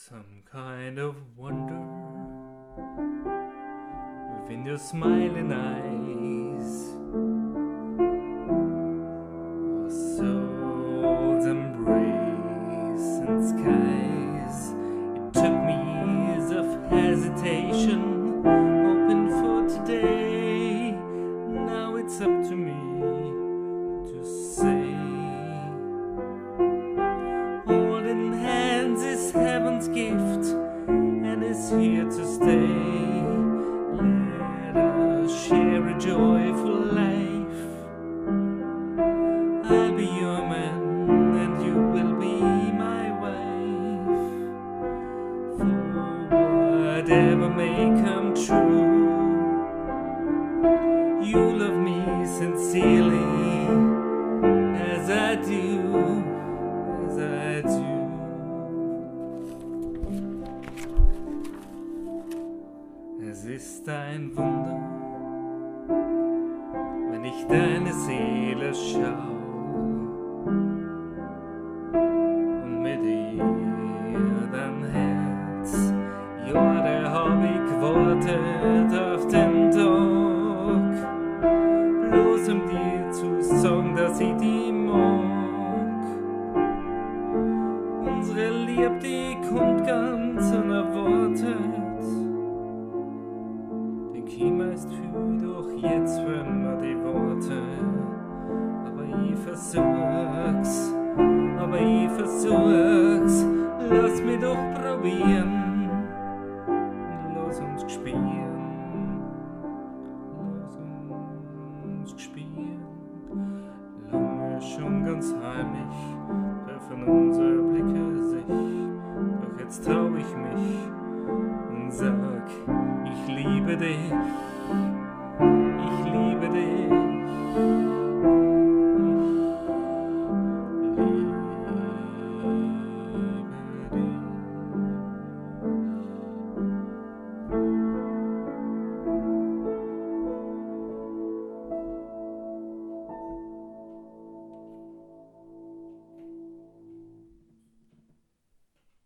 Some kind of wonder within your smiling eyes, our souls embrace and skies. It took me years of hesitation, hoping for today. Now it's up to me to say, holding hands is heaven's gift and is here to stay. Let us share a joyful life. I'll be your man and you will be my wife. For whatever may come true, you love me sincerely as I do, as I do. Es ist ein Wunder, wenn ich deine Seele schau und mit ihr dein Herz. Ja, der hab ich gewartet auf den Tag, bloß um dir zu sagen, dass ich die mag. Unsere Liebe, die kommt ganz unerwartet. Kima ist viel, doch jetzt hören wir die Worte. Aber ich versuch's, lass mich doch probieren. Lass uns spielen, Lange schon ganz heimlich treffen unsere Blicke sich, doch jetzt trau ich mich und sag, ich liebe dich.